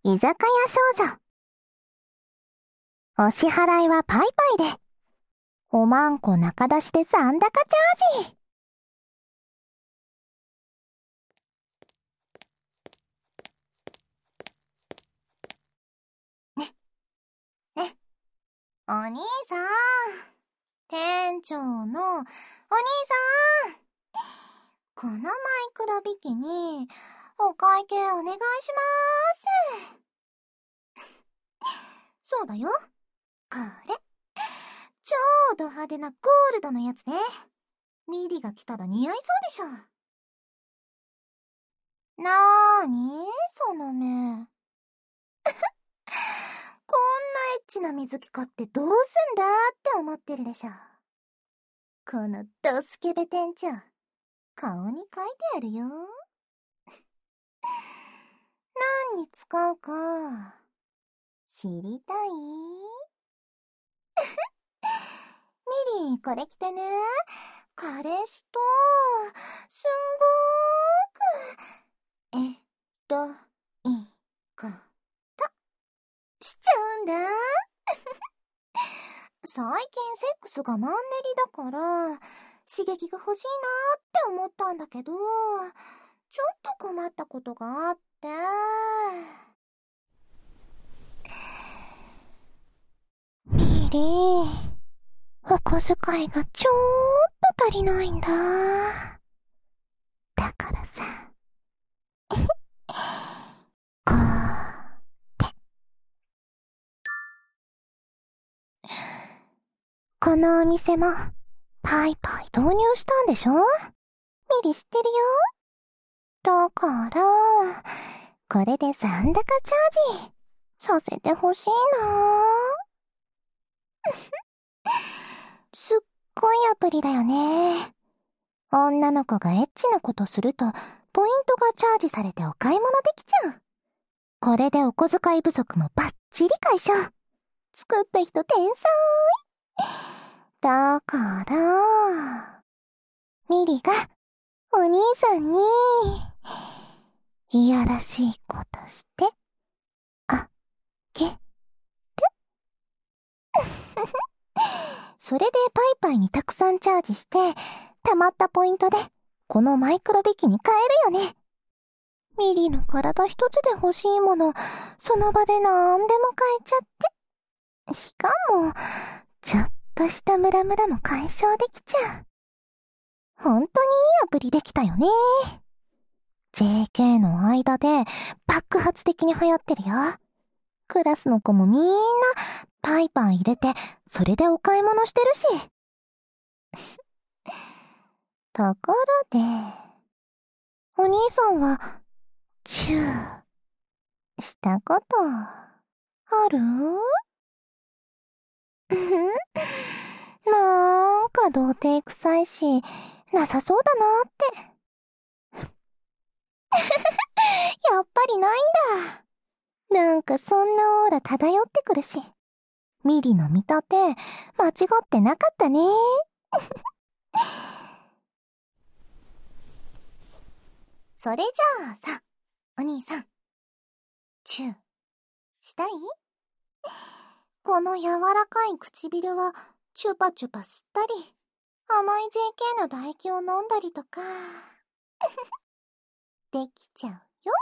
居酒屋少女。お支払いはパイパイで。おまんこ中出しで残高チャージ。ね、お兄さん。店長のお兄さん。このマイクロビキニ、お会計お願いしまーす。そうだよ。これ。超ド派手なゴールドのやつね。ミリが来たら似合いそうでしょ。なーにその目。こんなエッチな水着買ってどうすんだって思ってるでしょ。このドスケベ店長、顔に書いてあるよ。何に使うか、知りたい？ミリー、これ着てね。彼氏と、すんごーく、いいことしちゃうんだ。最近セックスがマンネリだから、刺激が欲しいなって思ったんだけど、ちょっと困ったことがあって。ミリー、お小遣いがちょっと足りないんだ。だからさ、こうって。このお店も、パイパイ導入したんでしょ？ミリ知ってるよ。だから、これで残高チャージさせてほしいな。すっごいアプリだよね。女の子がエッチなことすると、ポイントがチャージされてお買い物できちゃう。これでお小遣い不足もバッチリ解消。作った人天才。だから、ミリがお兄さんに、いやらしいことして、あげて。それでパイパイにたくさんチャージして、溜まったポイントで、このマイクロビキに買えるよね。ミリの体一つで欲しいもの、その場でなんでも買えちゃって。しかも、ちょっとしたムラムラも解消できちゃう。ほんとにいいアプリできたよね。JK の間で爆発的に流行ってるよ。クラスの子もみんなパイパン入れて、それでお買い物してるし。ところで、お兄さんは、チュー、したこと、ある？なんか童貞臭いし、なさそうだなって。やっぱりないんだ。なんかそんなオーラ漂ってくるし。ミリの見立て、間違ってなかったね。それじゃあさ、お兄さん。チュー、したい？この柔らかい唇は、チュパチュパ吸ったり、甘い JK の唾液を飲んだりとか、できちゃうよ。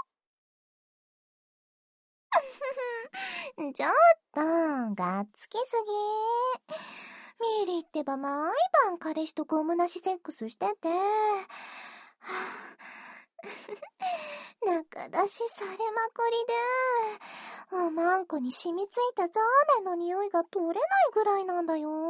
ちょっと、がっつきすぎ。ミリってば毎晩彼氏とゴムなしセックスしてて、中出しされまくりで、おまんこに染みついたザーメンの匂いが取れないぐらいなんだよ。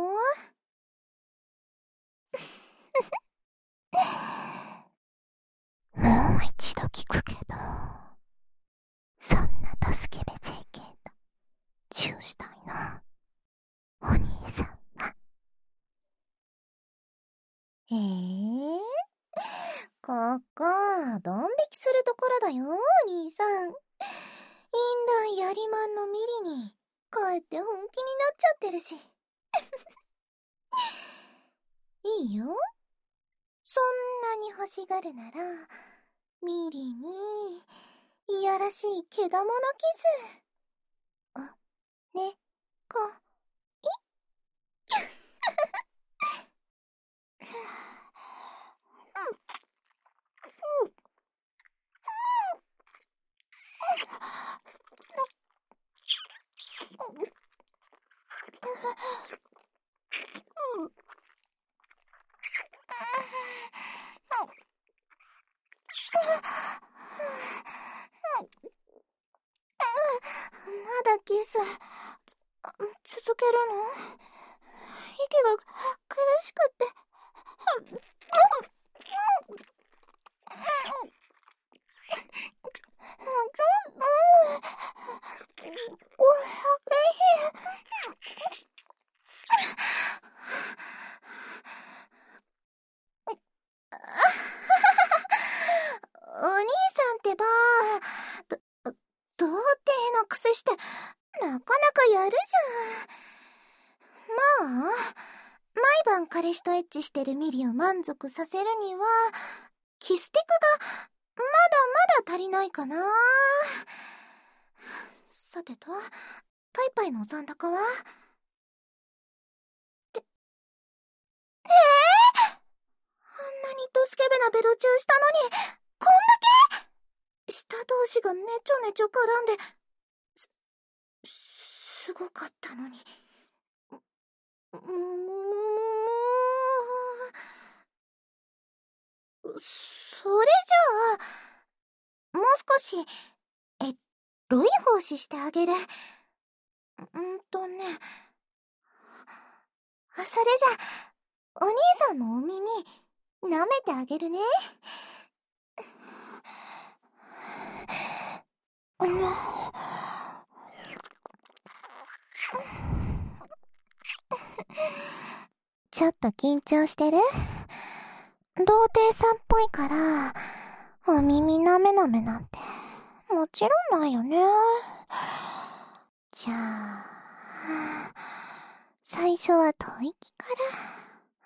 もう一度聞くけど、そんなドスケベ JK とチューしたいな、お兄さんは。ここ、ドン引きするところだよ、お兄さん。インランやりまんのミリに、かえって本気になっちゃってるし。いいよ。そんなに欲しがるなら、ミリに、 いやらしい怪我者キス。あ、ね、こ、いまだキス、続けるの？息が苦しくって。お兄さんってば、童貞のくせして、なかなかやるじゃん。まあ、毎晩彼氏とエッチしてるミリを満足させるには、キスティクがまだまだ足りないかな。さてと、パイパイの残高は？あんなにドスケベなベロチューしたのに、こんだけ舌同士がねちょねちょ絡んで、すごかったのに。それじゃあ、もう少し、エロい奉仕してあげる。ね。それじゃ、お兄さんのお耳、舐めてあげるね。ちょっと緊張してる？童貞さんっぽいから、お耳舐め舐めなんて、もちろんないよね。じゃあ、最初は吐息から。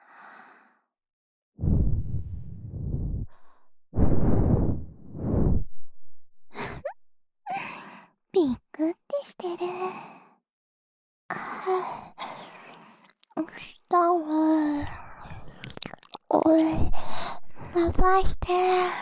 びっくってしてる。したわ。おい、伸ばして。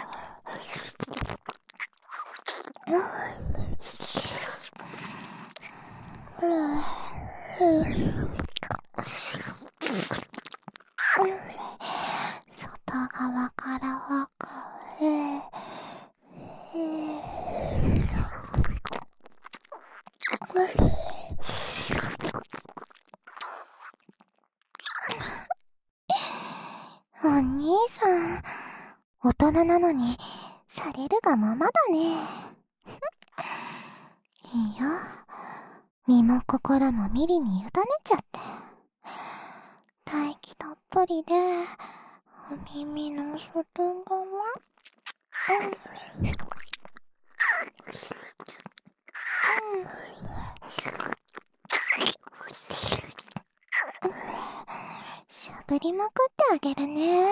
外側からわかる。お兄さん、大人なのに、されるがままだね。いいよ。身も心もミリに委ねちゃって。大気たっぷりで、お耳の外側。しゃぶりまくってあげるね。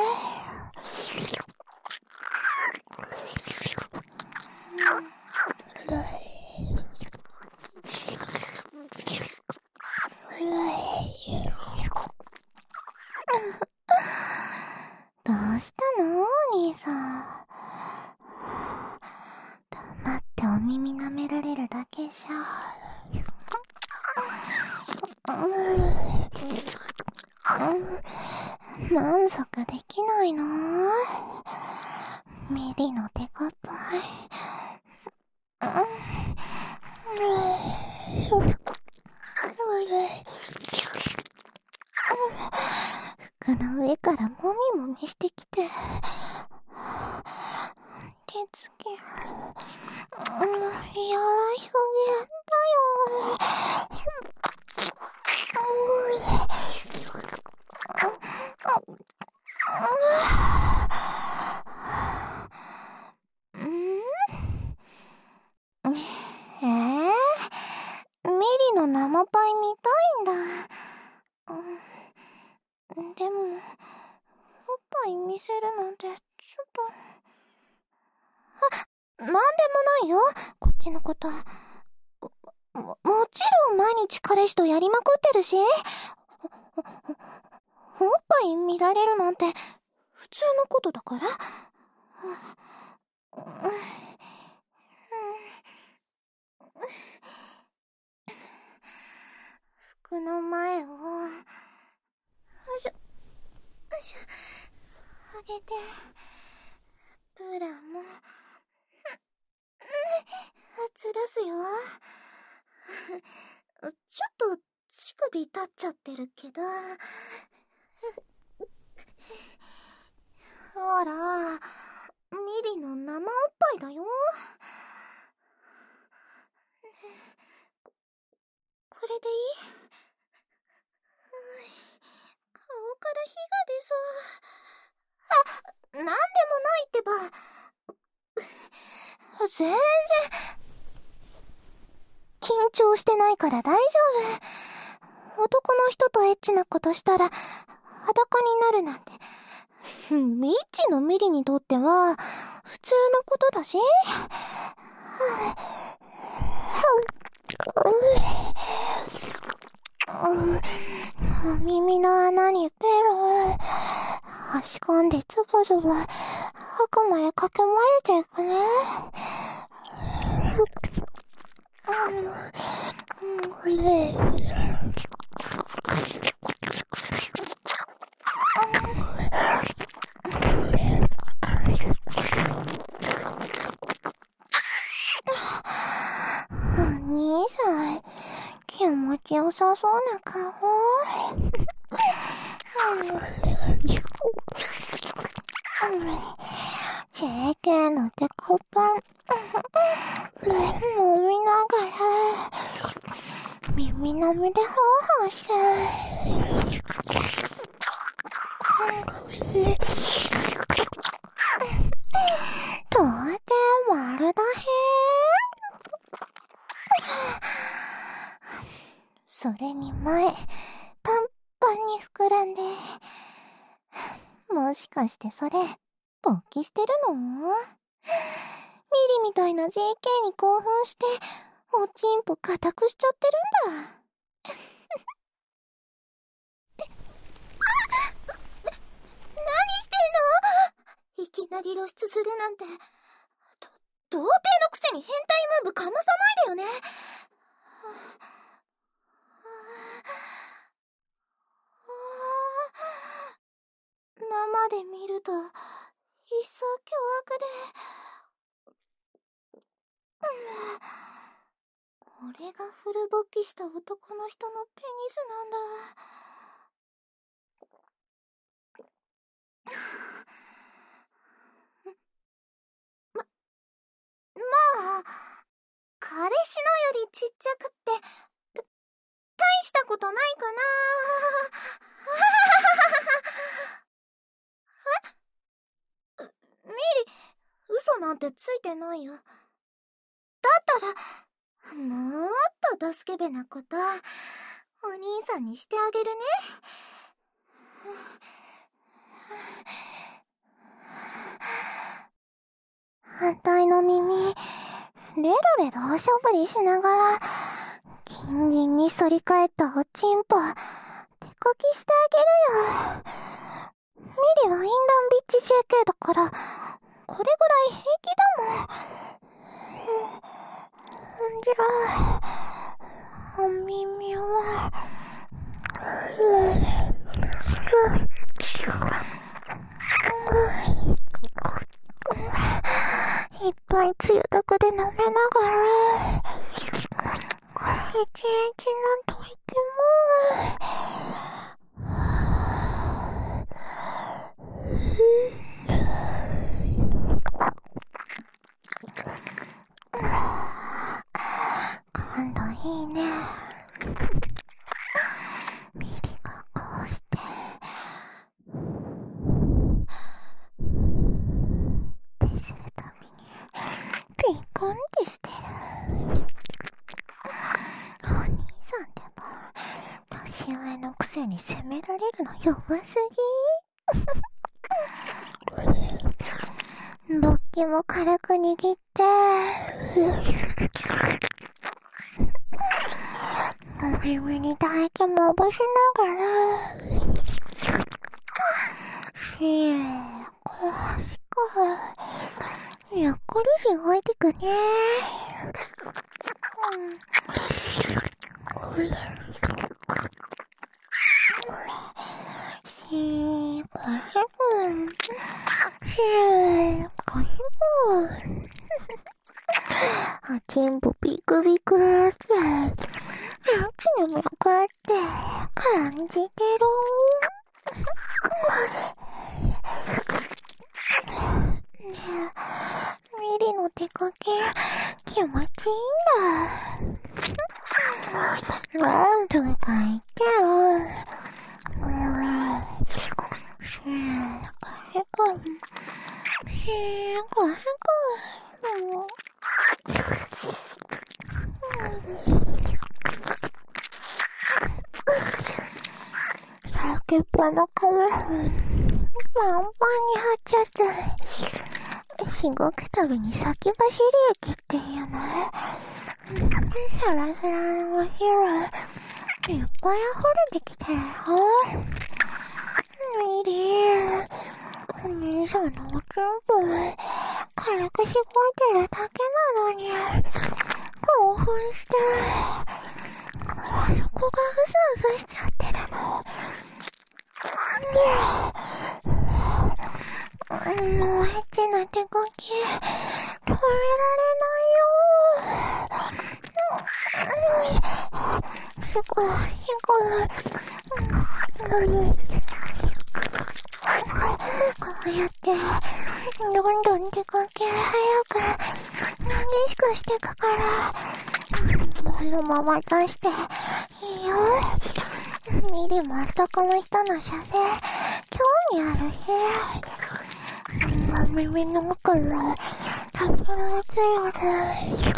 どうしたの、お兄さん。黙ってお耳舐められるだけじゃ。満足できないの？ミリの手がぱい。服の上からもみもみしてきて。手つき、やらしすぎだよ。ミリの生パイ見たいんだ。でも、おっぱい見せるなんて、ちょっと。 なんでもないよ、こっちのこと。もちろん毎日彼氏とやりまくってるし、おっぱい見られるなんて普通のことだから。服の前を上げて、ブラもずらすよ。ちょっと乳首立っちゃってるけど、ほら、ミリの生おっぱいだよ。これでいい？顔から火が出そう。なんでもないってば。全然緊張してないから大丈夫。男の人とエッチなことしたら裸になるなんてミッチのミリにとっては普通のことだし。耳の穴にペロ差し込んでズボズボ奥までかけまれていくね。お兄さん、気持ちよさそうな顔。JK のデコパン飲みながら耳のみでハーハーしてとて丸だへ。それに前パンパンに膨らんで、もしかしてそれ勃起してるの？ミリみたいな JK に興奮しておちんぽ固くしちゃってるんだ。何してんの？いきなり露出するなんて。童貞のくせに変態ムーブかまさないでよね。生で見ると一層凶悪で。これがフル勃起した男の人のペニスなんだ。まあ、彼氏のよりちっちゃくって大したことないかな。ミリ、嘘なんてついてないよ。だったらもっとドスケベなことお兄さんにしてあげるね。反対の耳レロレロおしょぶりしながら近隣に反り返ったおちんぽ手こきしてあげるよ。ミリはインランビッチ JK だからこれぐらい平気だもん。じゃあお耳はいっぱいつゆだくで飲めながら一日の吐息も今度いいね。ミリがこうしてってするたびにピンコンってしてる。お兄さんでも年上のくせに責められるの弱すぎ。勃起先も軽く握って、お耳に唾液まぶしながら、しこしこ、ゆっくりしごいてくね。しこしこ、しこしこ。全部ビクビクって、ランチの魅力って感じてる。ねえ、ミリの手かけ気持ちいいんだ。なんとか言ってよ。しこしこ、しこしこ。先っぽの髪、パンパンに張っちゃって、しごくたびに先走り液っていうの。サラサラのお昼、いっぱい溢れてきてるよ。ミリー、お兄さんのおちんぽ、軽くしごいてるだけなのに、興奮して、そこがうすうすしちゃってるの。もうエッチな手こき、止められないよ。すごい、すごい。こうやって、どんどん手こき早く、激しくしてくから、このまま出して、いいよ。ミリも男の人の射精、興味ある日。耳の奥のタブレツより、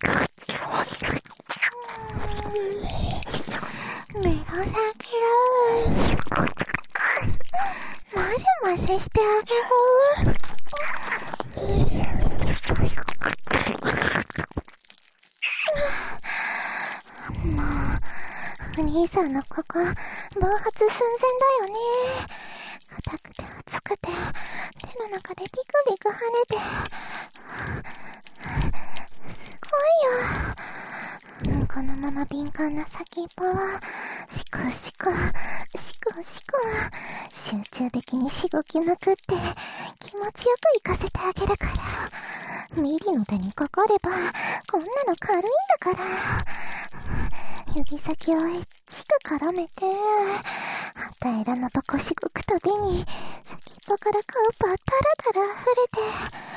目の先で、まぜまぜしてあげる。もう、お兄さんのここ、暴発寸前だよね。硬くて熱くて、手の中でビクビク跳ねて。すごいよ。このまま敏感な先っぽは、シコシコ、シコシコ、集中的にしごきまくって、気持ちよく行かせてあげるから。ミリの手にかかれば、こんなの軽いんだから。指先をエッチく絡めて、平らなとこしごくたびに、先っぽから顔パタラタラ溢れて、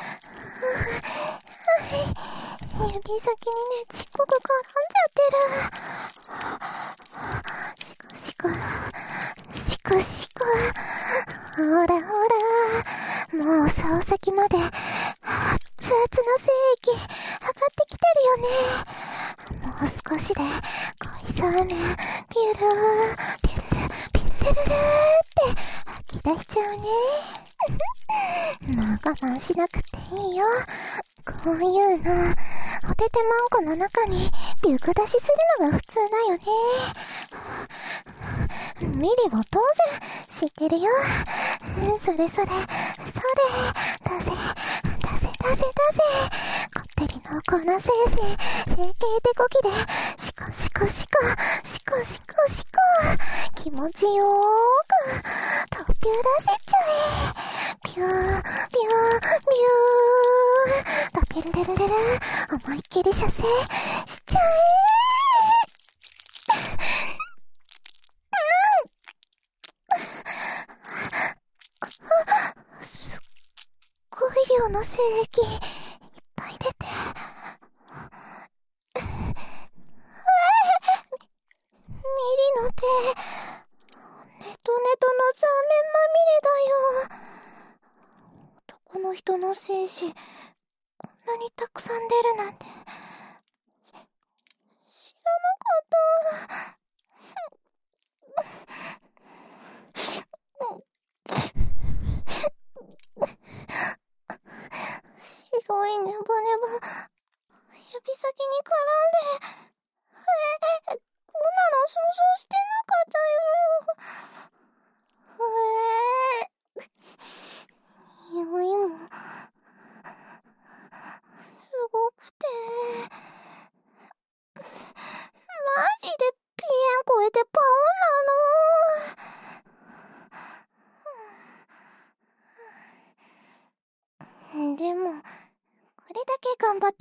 指先にねちっこく絡んじゃってる。シコシコ、シコシコ、ほらほら、もう竿先まで、熱々の精液、上がってきてるよね。もう少しで、恋そうめん、ピュルー、ピュルル、ピュルルルーって吐き出しちゃうね。もう我慢しなくていいよ。こういうの、おててまんこの中にビューク出しするのが普通だよね。ミリも当然知ってるよ。それ、出せ、出せ。こってり濃厚な精子、整形手こきで、シコシコシコ、シコシコシコ、気持ちよーく、トッピュー出せちゃえ。ピュー、ピュー、ピュー、トピュルルルルル、思いっきり射精しちゃえ。すっごい量の精液、いっぱい出て。ミリの手、ネトネトの残念まみれだよ。男の人の精子、こんなにたくさん出るなんて、知らなかった。幸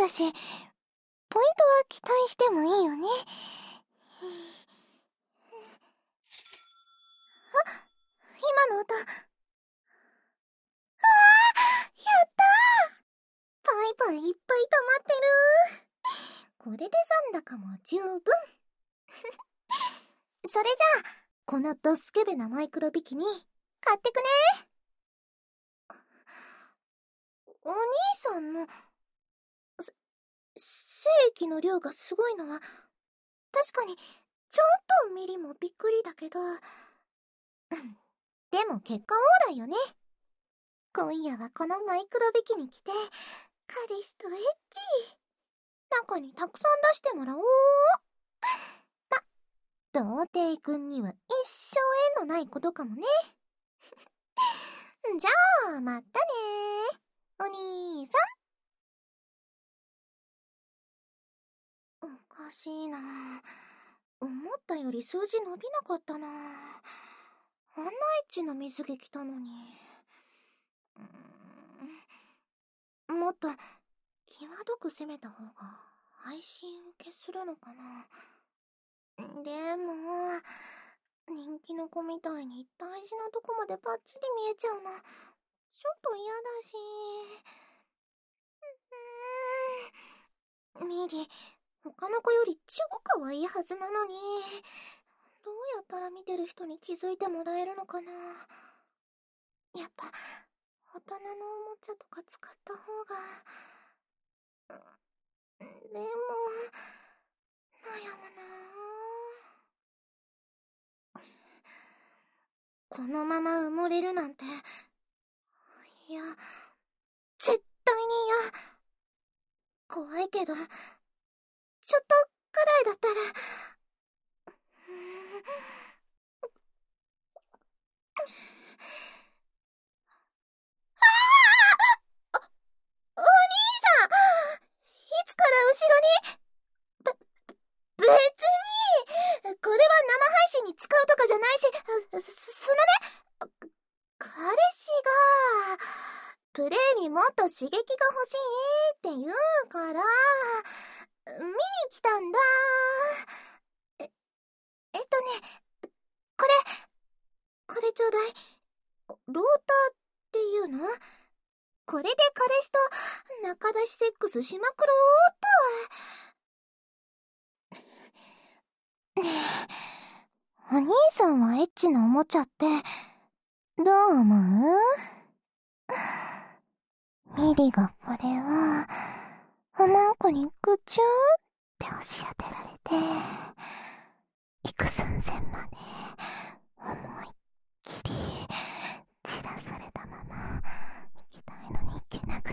だし、ポイントは期待してもいいよね。あ、今の歌。やったー！パイパイいっぱい溜まってる。これで残高も十分。それじゃあ、このドスケベなマイクロビキニ、買ってくね。お兄さんの、精液の量がすごいのは、確かに、ちょっとミリもびっくりだけど、でも結果オーライよね。今夜はこのマイクロビキニ着て、彼氏とエッチ。中にたくさん出してもらおう。童貞くんには一生縁のないことかもね。じゃあ、またねー。お兄さん。おかしいな。思ったより数字伸びなかったな。あんなエッチな水着着たのに。もっと、際どく攻めた方が、配信受けするのかな。でも、人気の子みたいに大事なとこまでバッチリ見えちゃうの、ちょっと嫌だし。ミリ、他の子より超可愛いはずなのに、どうやったら見てる人に気づいてもらえるのかな。やっぱ、大人のおもちゃとか使った方が。でも、悩むなぁ。このまま埋もれるなんて、いや、絶対に嫌。怖いけど、ちょっとくらいだったら。お兄さん、いつから後ろに。別に、これは生配信に使うとかじゃないし、そのね、彼氏が、プレイにもっと刺激が欲しいって言うから、見に来たんだ。これ、これちょうだい。ローターっていうの？これで彼氏と仲出しセックスしまくろうっと。ねえ、お兄さんはエッチなおもちゃって、どう思う？ミリがこれは、おまんこにぐちゅーって押し当てられて、行く寸前まで、思いっきり、散らされたまま、行きたいのに行けなくて、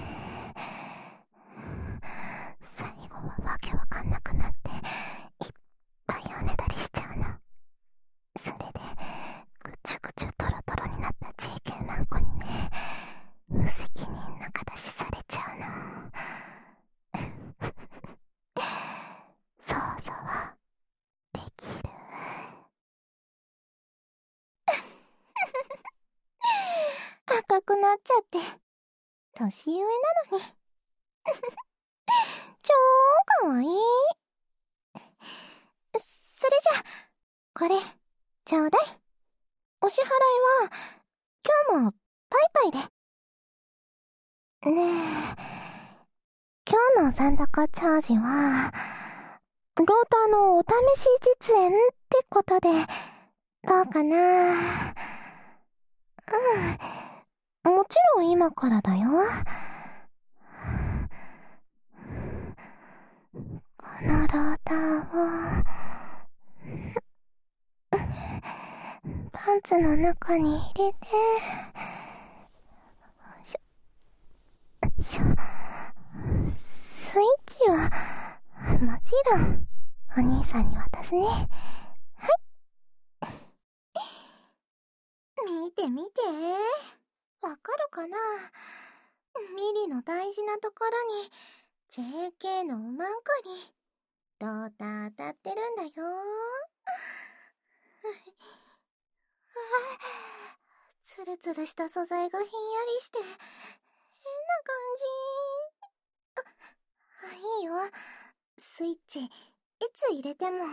最後はわけわかんなくなって、いっぱい跳ねたりしちゃうの。それで、ぐちゅぐちゅドロドロになった JK マンコにね、無責任仲出しされちゃうの。想像できる？赤くなっちゃって、年上なのに。超かわいい。それじゃ、これ、ちょうだい。お支払いは、今日もパイパイで。ねえ、今日の残高チャージは、ローターのお試し実演ってことで、どうかな。もちろん今からだよ。このローターを、パンツの中に入れて、スイッチは、もちろん、お兄さんに渡すね。はい。見て見て。わかるかな？ミリの大事なところに、JK のおまんこに、ローター当たってるんだよ。ツルツルした素材がひんやりして、変な感じ。 いいよ。スイッチ、いつ入れても。も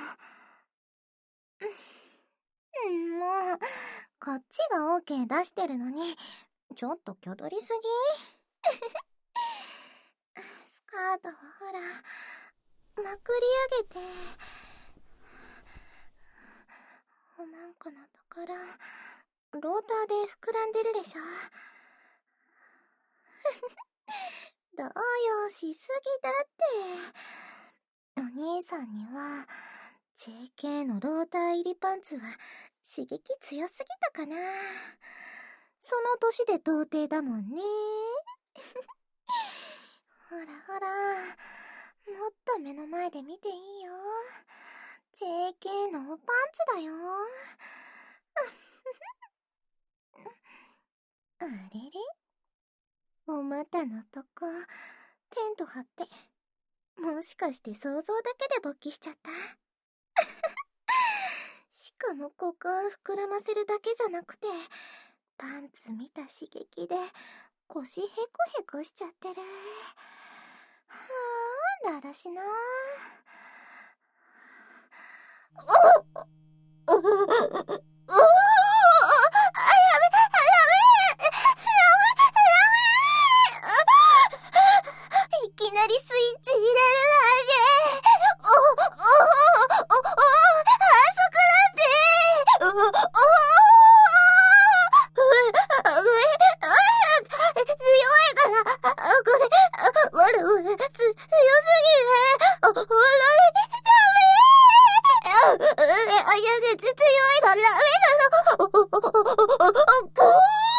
う、こっちが OK 出してるのに、ちょっときょどりすぎスカートをほら、まくり上げて。おまんこのところ、ローターで膨らんでるでしょ。動揺しすぎだって。お兄さんには、JK のローター入りパンツは刺激強すぎたかな。その年で童貞だもんね。ほらほら、もっと目の前で見ていいよ。JK のパンツだよ。あれれ、お股のとこ、テント張って。もしかして想像だけで勃起しちゃったしかもここは膨らませるだけじゃなくて、パンツ見た刺激で腰ヘコヘコしちゃってる。はあ、だらしな。おおおおおおいきなりスイッチ入れるなんて。あそこなんて。強いから、これ、まだ強すぎる。ほら、ダメ。いや、強いのダメなの。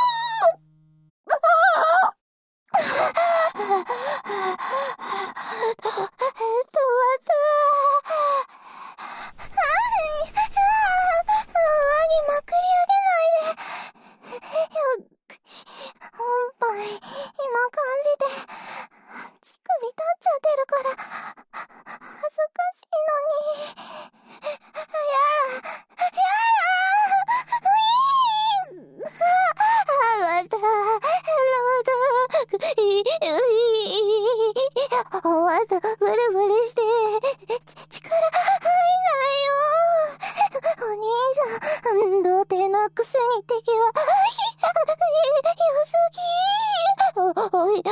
またブルブルして力入んないよ。お兄さん、童貞のくせに敵は良すぎ。おい、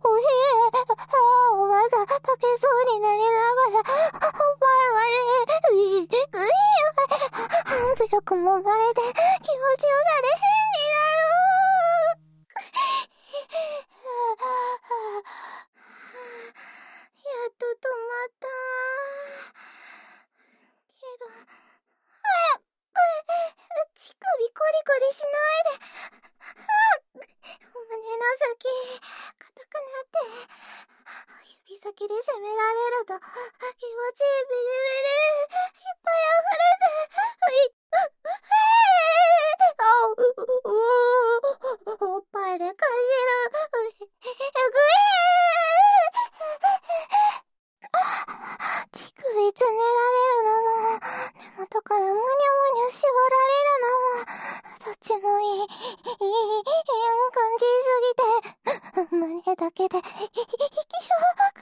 おまが溶けそうになりながら、お前まで、強く揉まれて気持ちよさで変になる。やっと止まった。けど、乳首コリコリしないで。胸の先、硬くなって、指先で攻められると、気持ちいいビリビリ、いっぱい溢れて、おっぱいでかじる。乳首つねられるのも、根元からむにゅむにゅ絞られるのも、どっちもいい感じすぎて、胸だけで、息そうく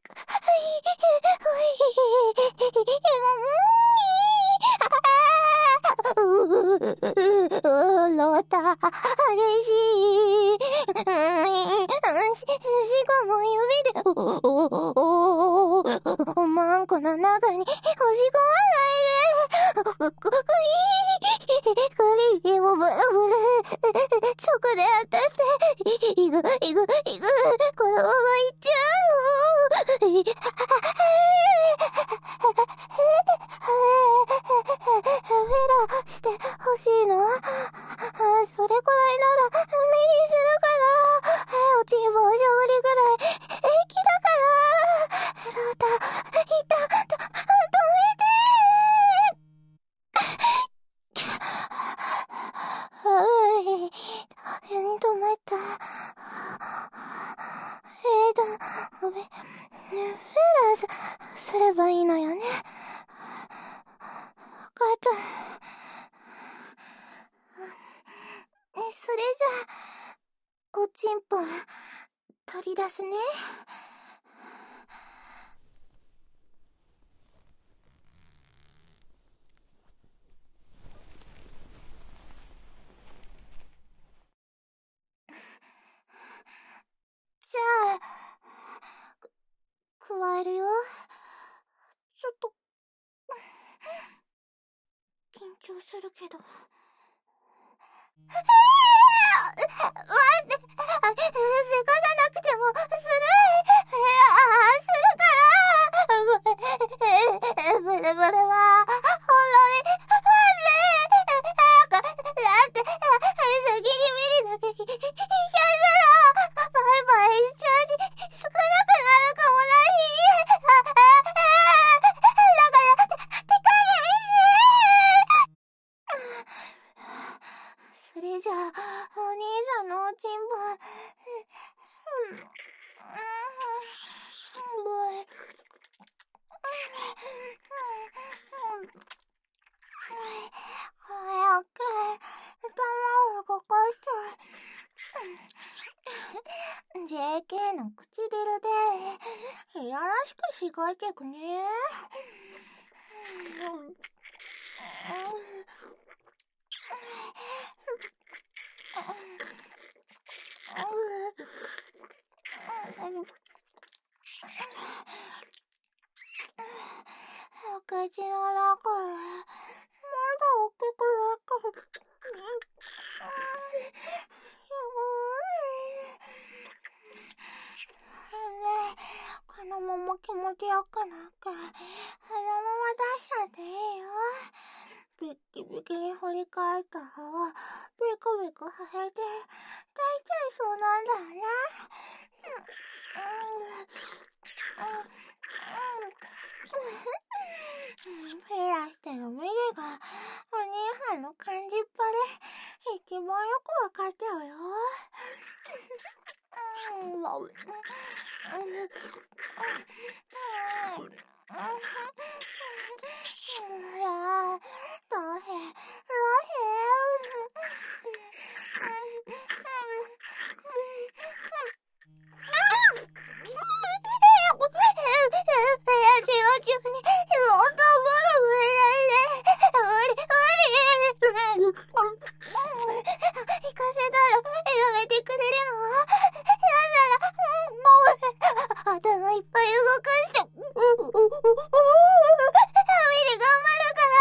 ロータ、激しい。しかも指で、おまんこの中に押し込まないで。クリームブルブル。直で当たって、いく、このままいっちゃう。フェラしてほしいの？それくらいなら、目にするから。おちんぼおしゃぶりぐらい、平気だから。ロータ、止めて止めた。フェラすればいいのよね。わかった。それじゃあ、おちんぽ、取り出すね。 とするけど。待って、せかさなくても、するから、ブルブルは、ほんのに、だって、先にミリだけ、ひゃすら、バイバイチャージ、少なくなるかもない。だから、手加減それじゃあ、お兄さんのおちんぽ、早く、頭を動かして、JK の唇で、いやらしくしがいてくね。口の中で、まだ大きくなってる。ねえ、このまま気持ちよくなって、あのまま出しちゃっていいよ。ビッキビキに掘り返った歯は、ビクビク腫れて、出しちゃいそうなんだよね。フェラしてるミリが、お兄さんの感じっぱで、一番よくわかっちゃうよ。行かせたらやめてくれるの？やだら、ごめん。頭いっぱい動かして。ミリ頑張るから。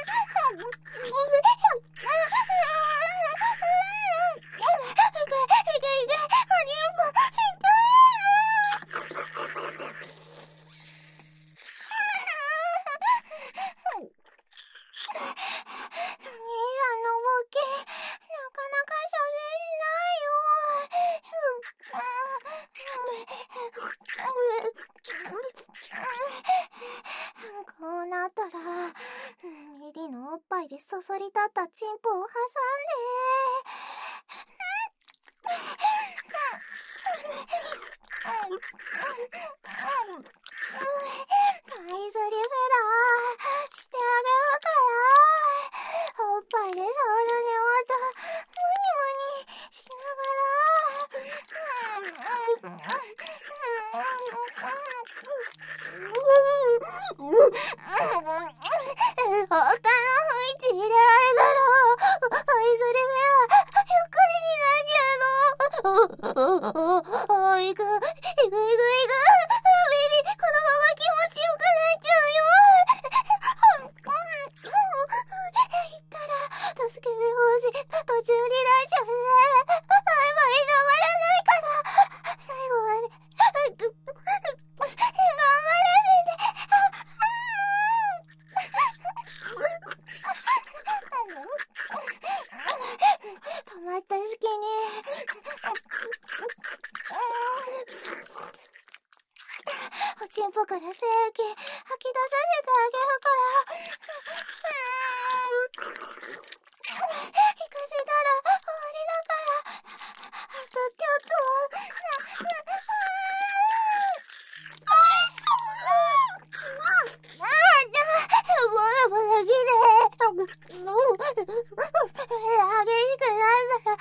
こうなったら、ミリのおっぱいでそそり立ったチンポを挟んで、パイズリフェラーしてあげるから、おっぱいでその根元、ムニムニしながら、他の位置入れられたら、パイズリフェラーゆっくりになっちゃうの。行く、行く、行く、行く。ミリ、このまま気持ちよくなっちゃうよ。行ったら、助けてほしい。途中になっちゃうね。バイバイ止まらないから。最後まで、頑張らせて。止まった隙に、おちんぽから精液吐き出させてあげるから。行かせたら終わりだから。あとちょっと。ボロボロきれい。激しくなったら、そんなにやめさ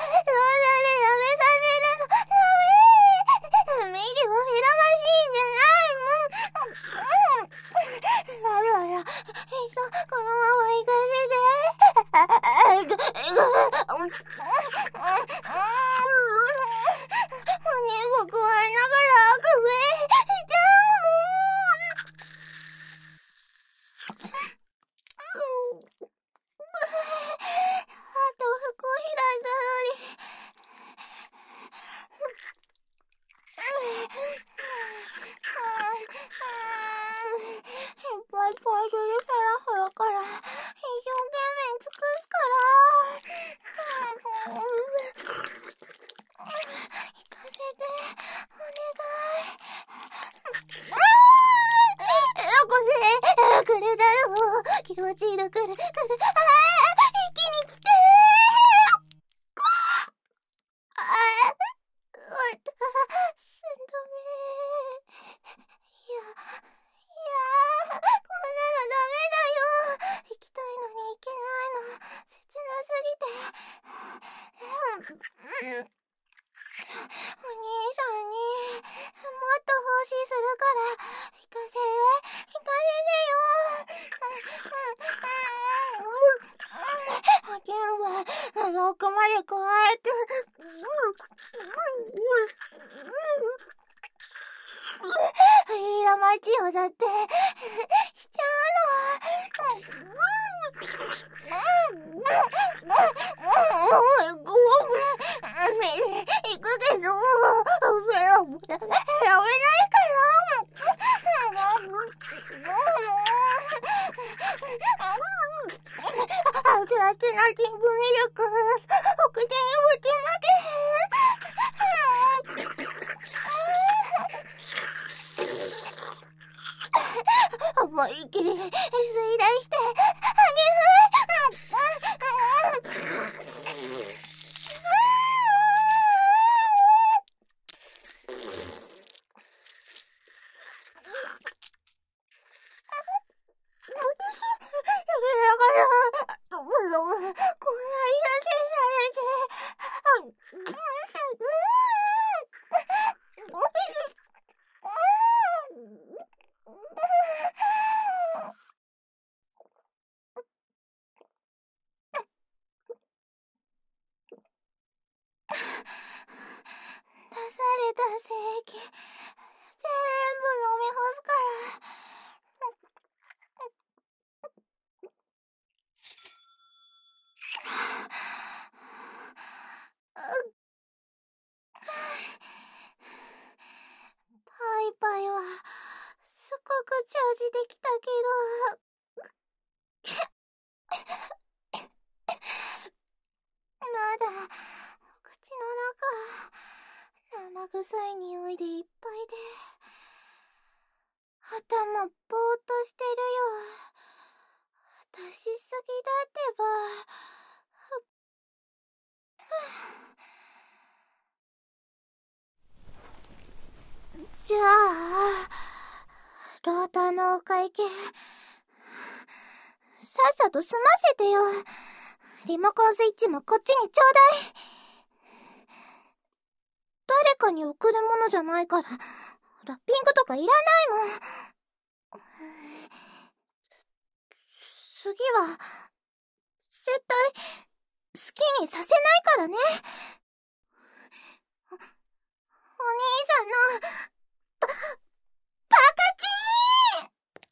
せるの。ダメ。ミリはフェラマシーンじゃないもん。だから、いっそこのまま行かせて。お肉食われながらあくびしちゃうもん。 ぱいするからほらから、一生懸命尽くすから。行かせて、お願い。これだよ。気持ちいいの来る。一気に来て3度目。いや、こんなのダメだよ。行きたいのに行けないの。切なすぎて。お兄さんにもっと奉仕するから行かせてよ。おけんは奥まで帰って平町をだってしちゃうの。行くけど、やめないから熱々な新聞ミルク、お口にぶちまけ思いっきり吸い出してあげる。出された精液全部飲み干すからパイパイはすごく調子できたけどまだお口の中生臭い匂いでいっぱいで頭ぼーっとしてるよ。出しすぎだってば。じゃあローターのお会計さっさと済ませてよ。リモコンスイッチもこっちにちょうだい。誰かに送るものじゃないからラッピングとかいらないもん。次は絶対好きにさせないからね。お兄さんのバカチーン。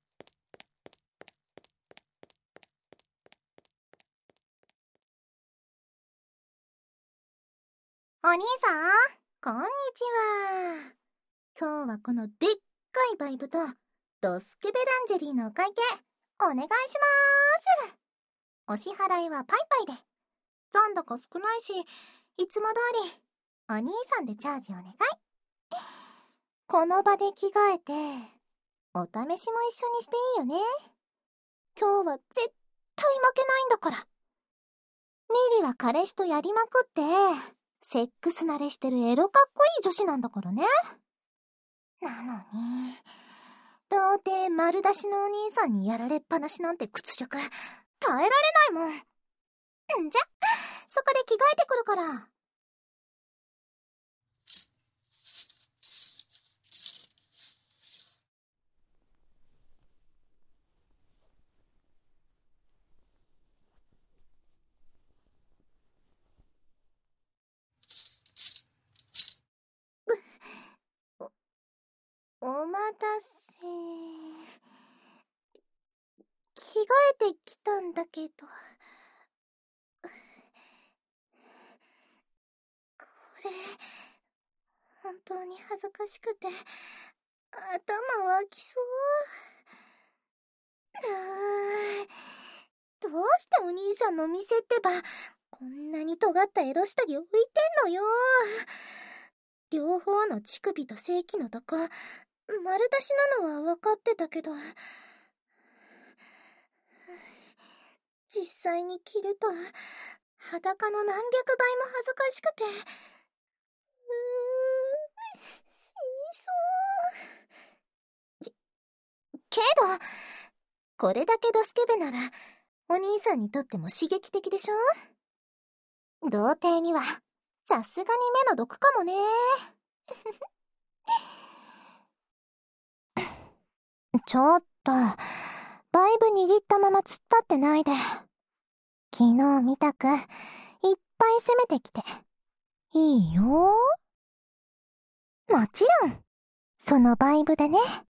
お兄さん、こんにちは。今日はこのでっかいバイブとドスケベランジェリーのお会計お願いしまーす。お支払いはパイパイで。残高少ないし、いつも通りお兄さんでチャージお願い。この場で着替えてお試しも一緒にしていいよね。今日は絶対負けないんだから。ミリは彼氏とやりまくってセックス慣れしてるエロかっこいい女子なんだからね。なのに到底丸出しのお兄さんにやられっぱなしなんて屈辱耐えられないもん。じゃそこで着替えてくるから。お待たせ。着替えてきたんだけど。これ本当に恥ずかしくて頭湧きそう。 してお兄さんの店ってば、こんなに尖ったエロ下着を置いてんのよ。両方の乳首と正規のとこ、丸出しなのは分かってたけど、実際に着ると、裸の何百倍も恥ずかしくて、死にそう。けど、これだけドスケベなら、お兄さんにとっても刺激的でしょ？童貞には、さすがに目の毒かもね。ちょっと、バイブ握ったまま突っ立ってないで。昨日みたく、いっぱい攻めてきて。いいよ。もちろん、そのバイブでね。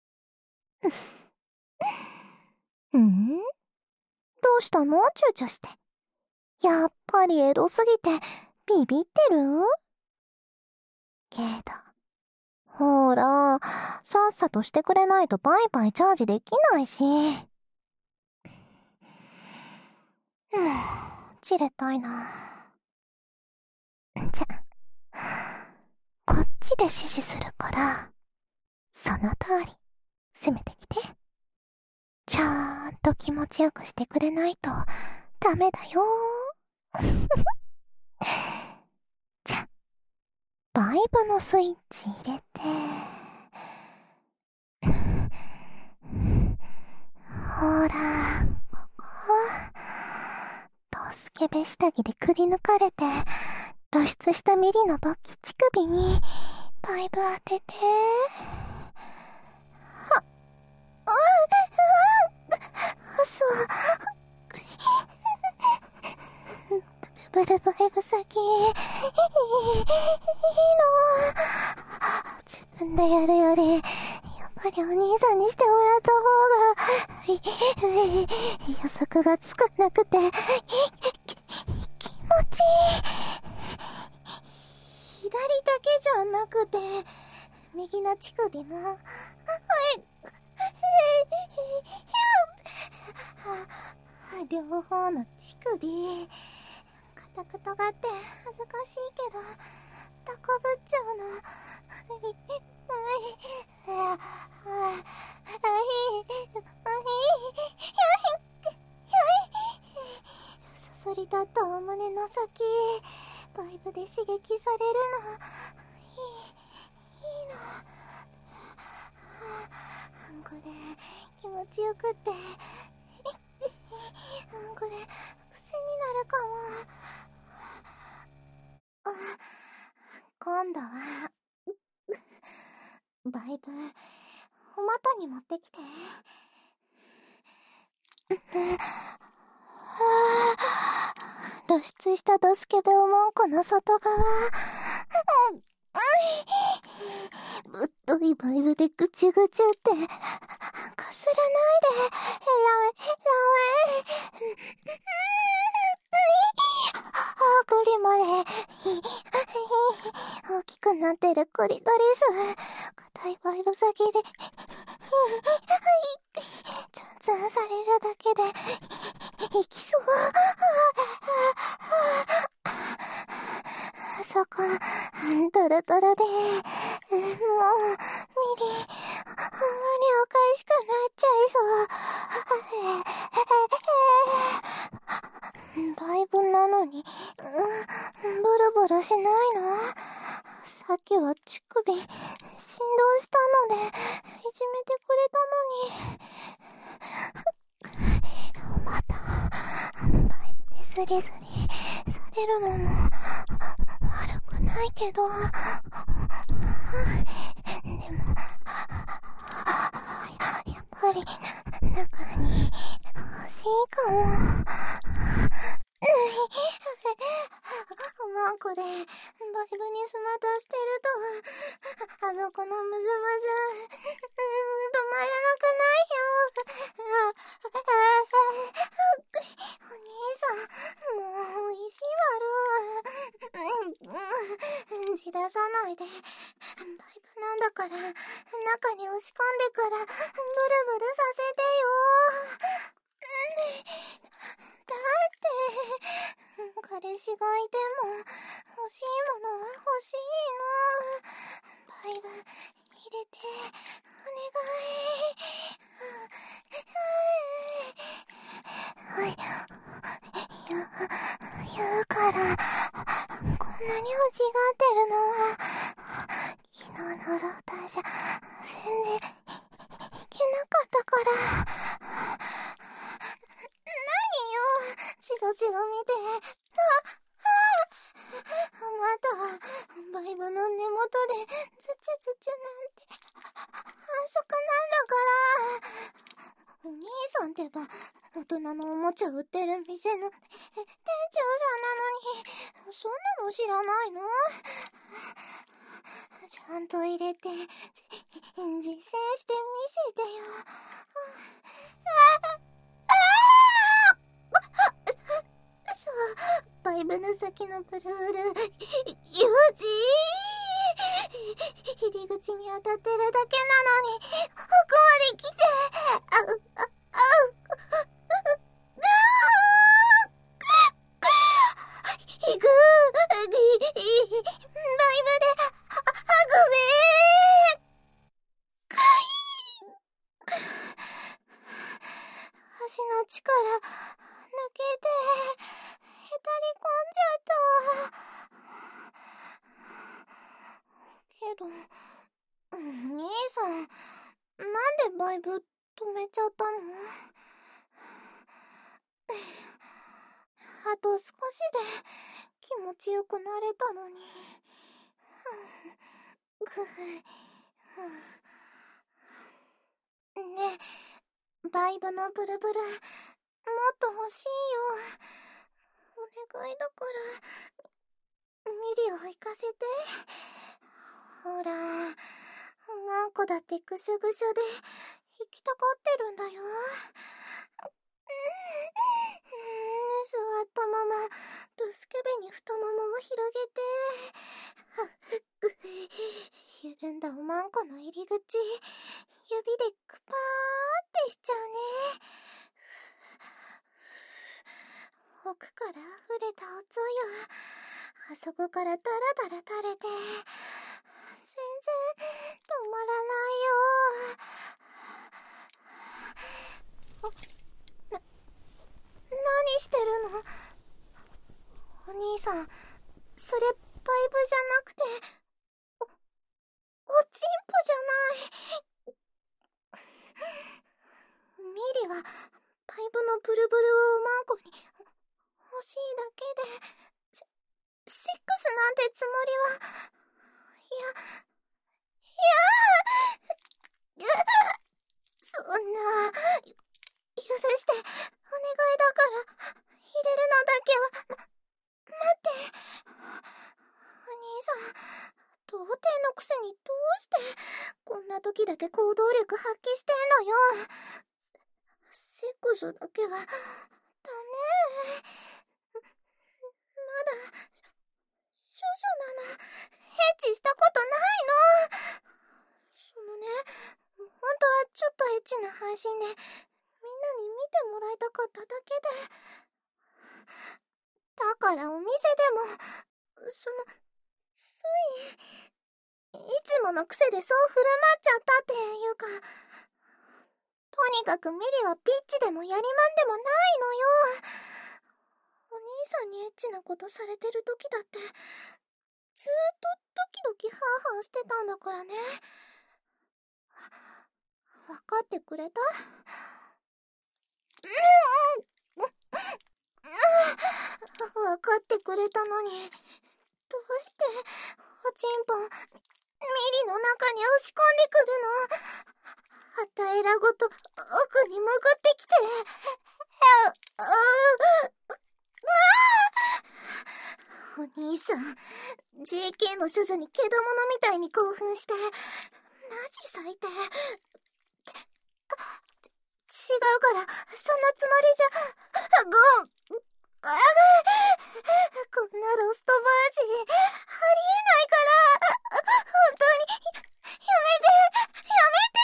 どうしたの？躊躇して。やっぱりエロすぎて、ビビってる？けど、ほら、さっさとしてくれないとバイバイチャージできないし。散れたいな。じゃ、こっちで指示するから、その通り、攻めてきて。ちゃんと気持ちよくしてくれないと、ダメだよ。じゃ、バイブのスイッチ入れて、ほら、ここ。ドスケベ下着でくり抜かれて、露出したミリの勃起乳首に、バイブ当てて。そう。ブルバイブ先、いいの。自分でやるより、やっぱりお兄さんにしてもらった方が、予測がつかなくて、気持ちいい。左だけじゃなくて、右の乳首も、両方の乳首、硬く尖って恥ずかしいけど、高ぶっちゃうの。そそり立ったお胸の先、バイブで刺激されるの。いいの。これ、気持ちよくって。これ、癖になるかも。今度は、バイブ、お股に持ってきて。露出したドスケベおもんこの外側。ぶっといバイブでぐちゅぐちゅって、かすらないで、ヘラウクリまで、大きくなってるクリトリス、硬いバイブ先で、ツンツンされるだけで、いきそう。そこ、トロトロで、もう、ミリ、あんまりおかしくなっちゃいそう。バイブなのに、ブルブルしないの？さっきは乳首、振動したので、いじめてくれたのに。また、バイブでスリスリされるのも、悪くないけど、でも、やっぱり、中に、欲しいかも。もうこれ、バイブにスマートしてると、あの子のムズムズ、止まらなくないよ。お兄さん、もう意地悪。じらさないで。バイブなんだから、中に押し込んでから、ブルブルさせてよ。大に欲しがってるのは、昨日のローターじゃ、全然、いけなかったから。何よ、チラチラ見て。また、バイブの根元で、ズチュズチュなんて、反則なんだから。お兄さんってば、大人のおもちゃ売ってる店の店長さんなのに、そんなの知らないの？ちゃんと入れて、実践してみせてよ。そう、バイブの先のブルール、気持ちいい。入り口に当たってるだけなのに、奥まで来て、バイブで、ハグめー。足の力、抜けて、へたり込んじゃった。けど、兄さん、なんでバイブ止めちゃったの？あと少しで気持ちよくなれたのに。ねえ、バイブのブルブル、もっと欲しいよ。お願いだから、ミリを行かせて。ほら、ワンコだってぐしゅぐしゅで、行きたがってるんだよ。座ったまま、ドスケベに太ももを広げて、緩んだおまんこの入り口、指でクパーってしちゃうね。奥から溢れたおつゆ、あそこからダラダラ垂れて、全然止まらないよ。何してるの？お兄さん、それバイブじゃなくて、おちんぽじゃない。ミリは、バイブのブルブルをマンコに欲しいだけで、セックスなんてつもりは、そんな、許して、お願いだから、入れるのだけは、待って。お兄さん、童貞のくせにどうして、こんな時だけ行動力発揮してんのよ。セックスだけは、ダメ。まだ、少女なの。エッチしたことないの。そのね、本当はちょっとエッチな配信で、みんなに見てもらいたかっただけで。だからお店でも、いつもの癖でそう振る舞っちゃったっていうか、とにかくミリはビッチでもやりまんでもないのよ。お兄さんにエッチなことされてる時だって、ずーっとドキドキハーハーしてたんだからね。わかってくれた？わかってくれたのに、どうしておちんぽミリの中に押し込んでくるの？はたえらごと奥に潜ってきて、お兄さん、JK の処女にけどものみたいに興奮して、マジ最低。違うから、そんなつもりじゃ、こんなロストバージン、ありえないから、本当に、やめて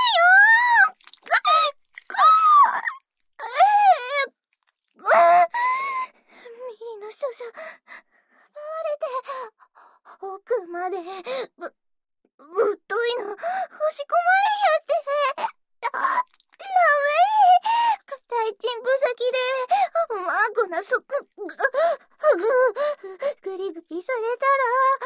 よ。ミリの少女、奪われて、奥まで、ぶっといの、押し込まれやって。ダメ。硬いチンポ先で、マーコなグリグリされたら、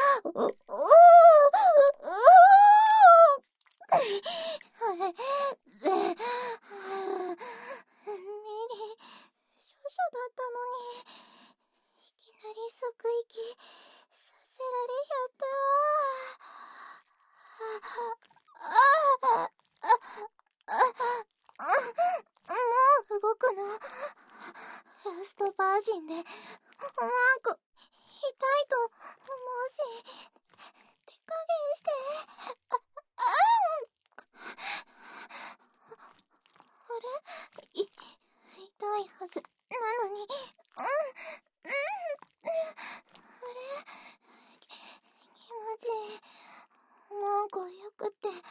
ストバージンで、痛いと思うし、手加減して。あれ？痛いはずなのに、あれ？気持ちいい。なんかよくって、これ、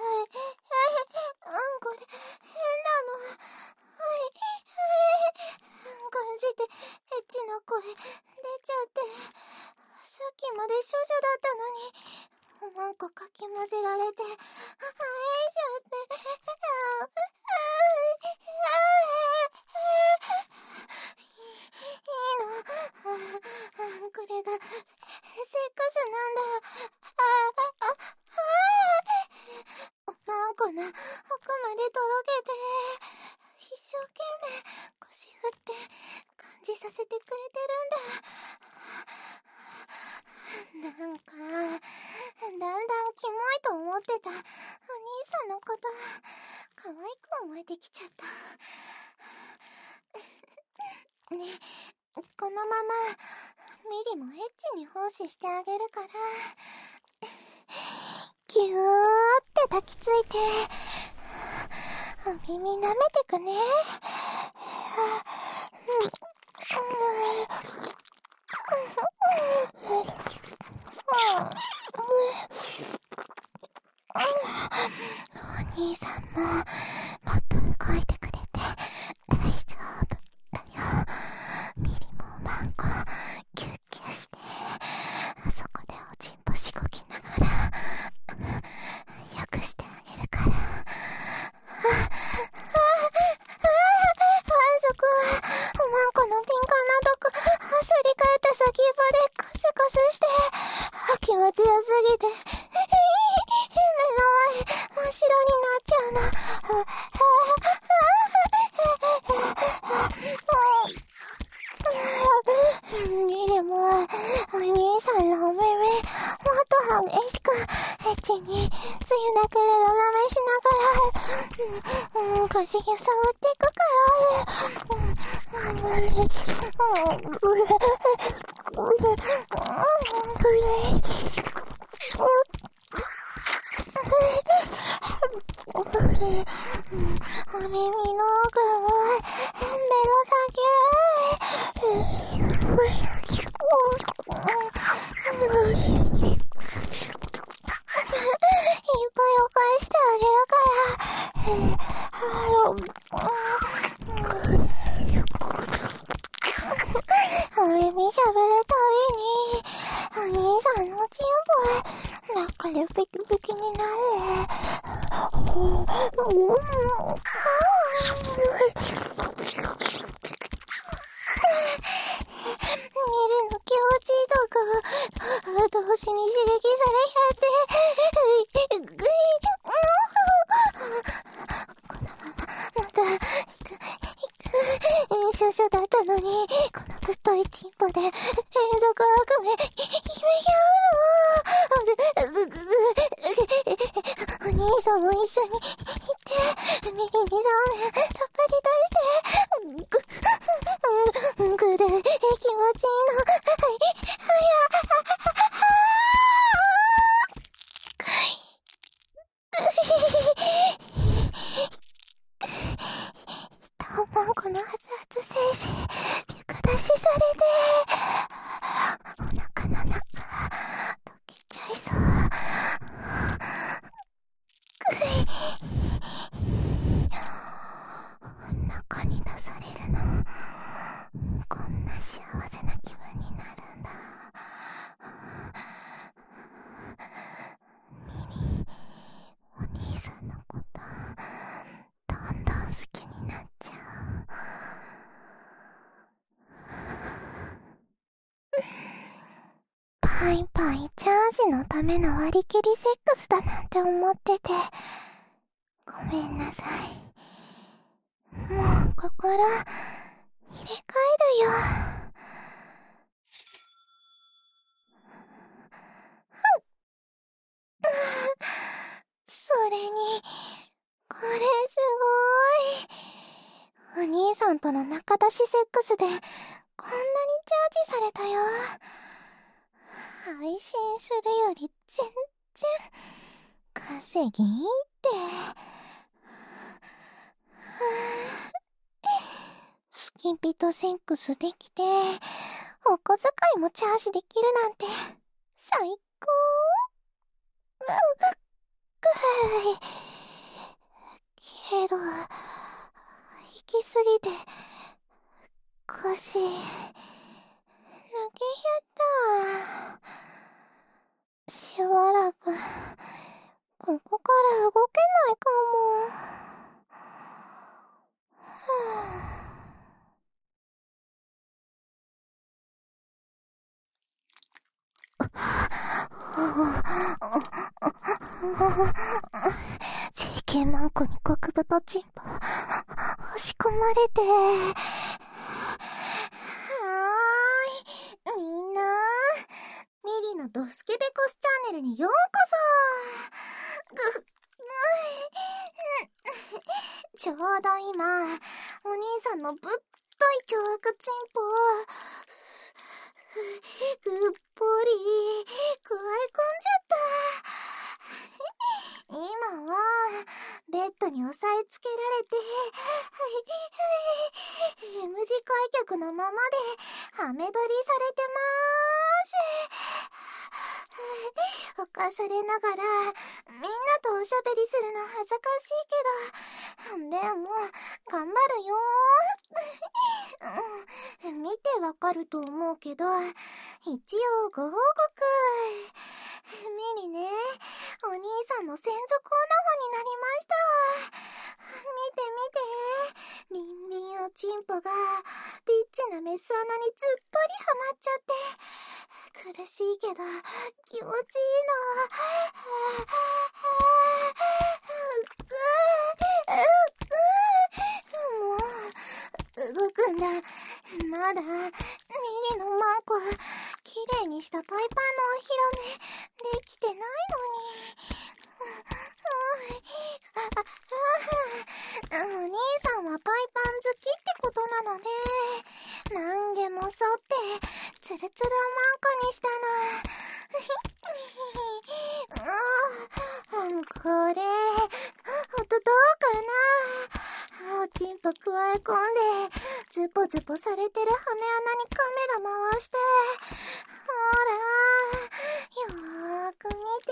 変なの。感じて、エッチな声、出ちゃって、さっきまで少女だったのに、なんかかき混ぜられて、ちゃって、いいの。これが、セックスなんだ。なんかな、奥までとろけて、一生懸命腰振って感じさせてくれてるんだ。なんか、だんだんキモいと思ってたお兄さんのこと、可愛く思えてきちゃった。ね、このままミリもエッチに奉仕してあげるから、ぎゅーって抱きついて、耳舐めてくね。お兄さんももっと動いてくれて大丈夫だよ。ミリもマンコキュッキュしてあそこでおちんぽしごきながらよくしてあげるから。そこはマンコの敏感なとこすり替えた先っぽでカスカスして気持ちよすぎて目の前真っ白になっちゃうの。ミリもお兄さんのお耳もっと激しくエッチにつゆだくれろなめしながら腰揺さぶっていくからお耳の奥もベロ先いっぱいお返してあげるからお耳しゃべるたびにお兄さんのチンポ中でピキピキになる。見るの気持ちいいとこ同時に刺激されちゃってこのまままた少々だったのにこのぶっといチンポで連続悪夢決めちゃうの。お兄さんも一緒に行って耳にそうめんたっぷり出してぐる気持ちいいの。マンコの熱々精子床出しされてお腹の中溶けちゃいそう。中に出されるのこんな幸せな気分になるんだ。ミリ、お兄さんのことどんどん好きになっちゃう。パイパイチャージのための割り切りセックスだなんて思っててごめんなさい。もう心入れ替えるよ。それにこれすごい。お兄さんとの仲出しセックスでこんなにチャージされたよ。配信するより全然稼ぎいいって。スキンピとセックスできてお小遣いもチャージできるなんて最高。けど行き過ぎて腰抜けちゃった。しばらくここから動けないかも。JK マンコに極太チンポ押し込まれて。はーい、みんなミリのドスケベコスチャンネルにようこそ。ちょうど今お兄さんのぶっとい凶悪チンポぐっぽり加え込んじゃった。今はベッドに押さえつけられてM 字開脚のままでハメ撮りされてまーす。犯されながらみんなとおしゃべりするの恥ずかしいけど、でも頑張るよ見てわかると思うけど、一応ご報告。ミリね、お兄さんの専属オナホになりました。見て見て、ビンビンおちんぽがピッチなメス穴にずっぽりはまっちゃって、苦しいけど気持ちいいの。もう動くんだ。まだミリのマンコきれいにしたパイパンのお披露目できてないのに。お兄さんはパイパン好きってことなので何毛も剃ってツルツルマンコにしたの。これ音どうかな。おちんぽ加え込んでズポズポされてるハメ穴にカメラ回して、ほらよーく見て。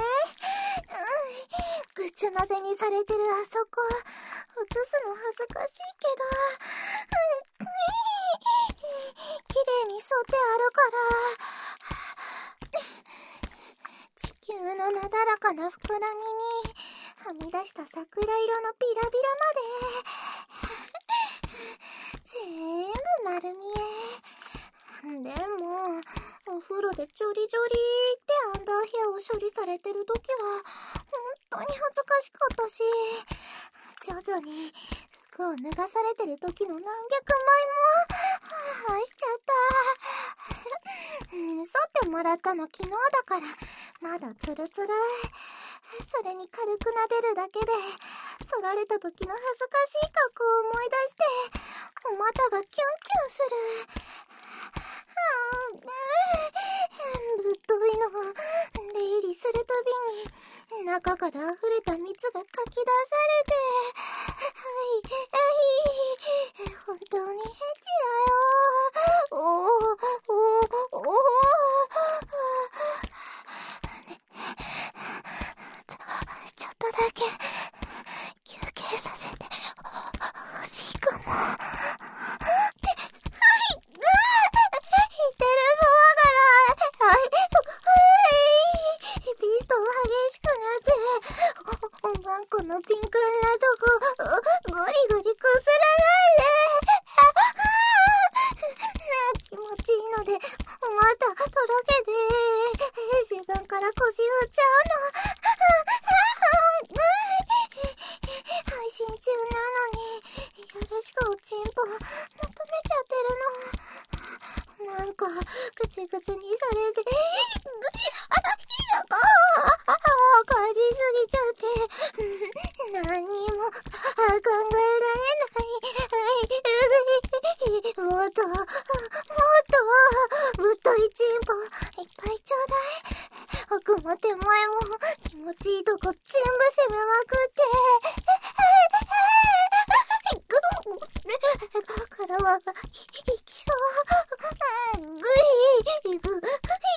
ぐちゅ混ぜにされてるあそこ映すの恥ずかしいけどきれいに剃ってあるから。地球のなだらかな膨らみにはみ出した桜色のビラビラまで全部丸見え。でもお風呂でジョリジョリってアンダーヘアを処理されてる時は本当に恥ずかしかったし、徐々に服を脱がされてる時の何百枚もしちゃった。剃ってもらったの昨日だからまだツルツル。それに軽く撫でるだけで剃られた時の恥ずかしい格好を思い出してお股がキュンキュンする。ぶっといのを出入りするたびに中から溢れた蜜がかき出されて、本当にヘチだよ。ちょっとだけ休憩させてほしいかも。このピンクなとこゴリゴリこすらないで。気持ちいいのでまたとろけて自分から腰打っちゃうの。配信中なのによろしくおちんぽ求めちゃってるの。なんかぐちぐちにされて感じすぎちゃって何にも考えられない。 きそう。ぐい、いく。もう、我慢で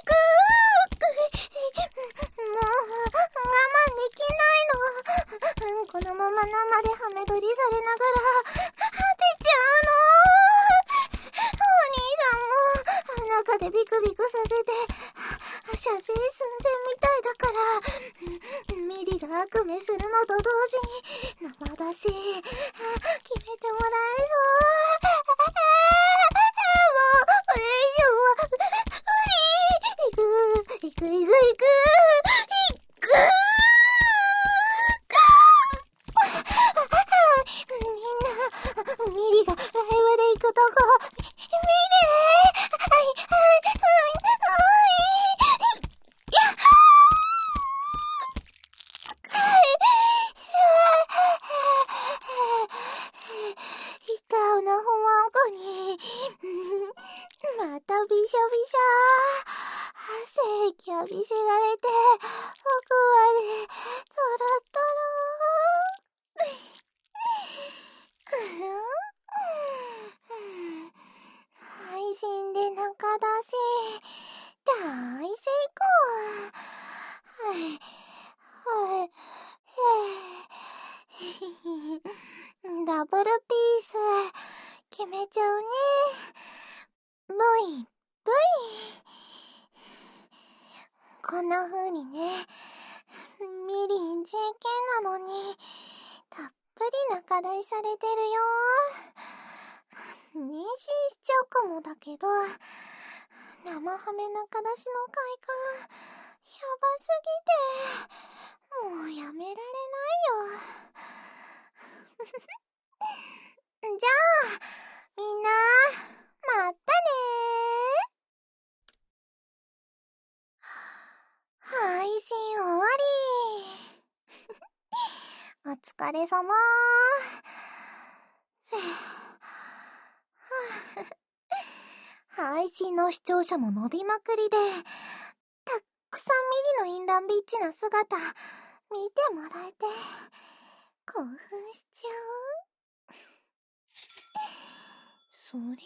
きないの。このまま生でハメ撮りされながら、果てちゃうの。お兄さんも、中でビクビクさせて、射精寸前みたいだから、ミリが悪夢するのと同時に、生だし、決めてもらえそう。もう、これ以上は、無理。行く。みんな、ミリがライブで行くとこ、見て。痛うなほわんこに。またびしょびしょ。汗浴びせられて、奥まで、トロトロ。配信で中出し、大成功。ダブルピース、決めちゃうね。ブイ。こんな風にね、ミリン JK なのに、たっぷり中出しされてるよ。妊娠しちゃうかもだけど、生ハメ中出しの快感、やばすぎて、もうやめられないよ。じゃあ、みんな、まったねー。配信終わり。お疲れ様ー。配信の視聴者も伸びまくりで、たくさんミリのインランビッチな姿、見てもらえて、興奮しちゃう。それに、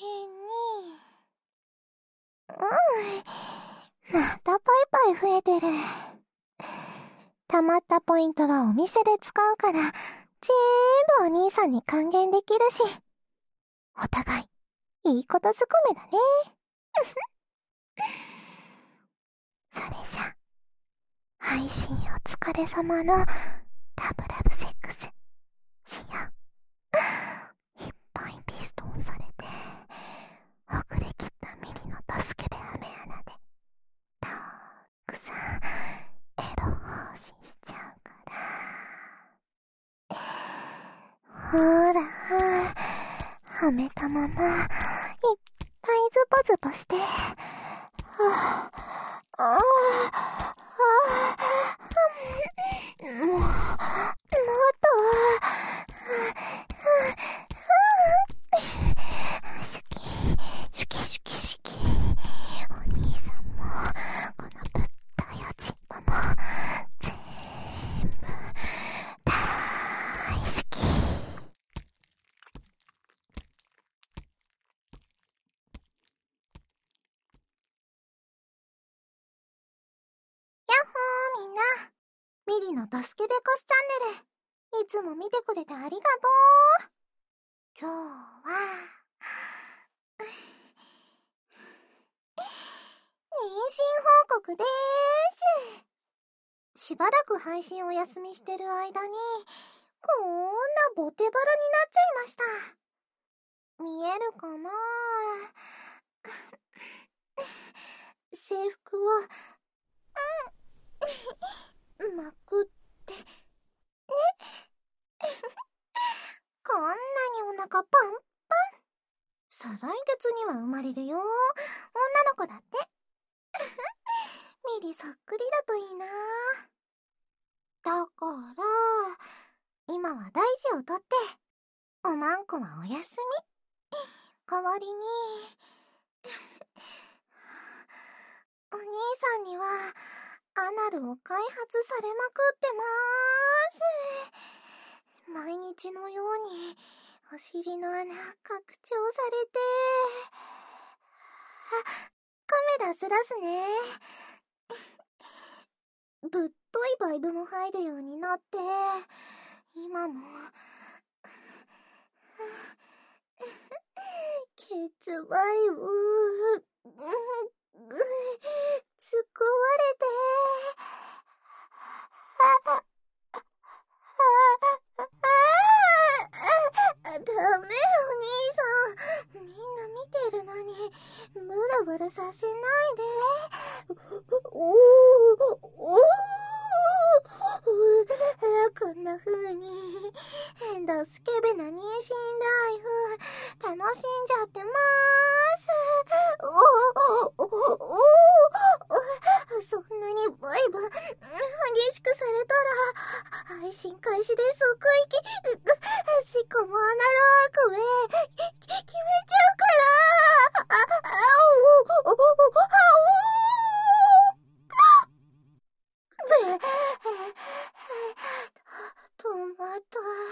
またパイパイ増えてる。溜まったポイントはお店で使うから、全部お兄さんに還元できるし、お互い、いいことずくめだね。それじゃ、配信お疲れ様のラブラブセックスしよう。いっぱいピストンされて、ほぐれきったミリの助けべハメ穴で、たくさんエロ放信しちゃうから。ほら、はめたまま、いっぱいズボズボして、もっと、シュキ。お兄さんも、このぶったいおちんぽも、全部、大好き。やっほーみんな。ミリの助けべこすチャンネル、いつも見てくれてありがとう。今日は、妊娠報告でーす。しばらく配信お休みしてる間に、こんなボテバラになっちゃいました。見えるかな制服を、まくって、ね。こんなにお腹パンパン。再来月には生まれるよ。女の子だって。ミリそっくりだといいな。だから、今は大事をとって、おまんこはおやすみ。代わりに、お兄さんには、アナルを開発されまくってまーす。毎日のように、 お尻の穴拡張されて、カメラずらすね。ぶっといバイブも入るようになって、今もケツバイブ突っ込まれて、ダメよ、兄さん。みんな見てるのに、ブラブラさせないで。こんな風に、ドスケベな妊娠ライフ、楽しんじゃってまーす。そんなにバイブ、激しくされたら、配信開始で即息、しかもアナルワークで、決めちゃうから、トマト。